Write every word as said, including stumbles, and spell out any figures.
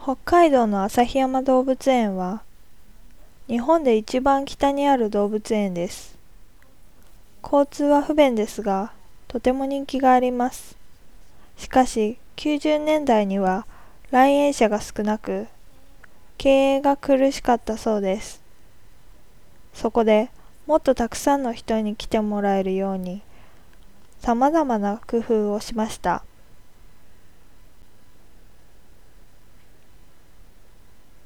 北海道の旭山動物園は日本で一番北にある動物園です。交通は不便ですが、とても人気があります。しかし、きゅうじゅうねんだいには来園者が少なく、経営が苦しかったそうです。そこでもっとたくさんの人に来てもらえるように、様々な工夫をしました。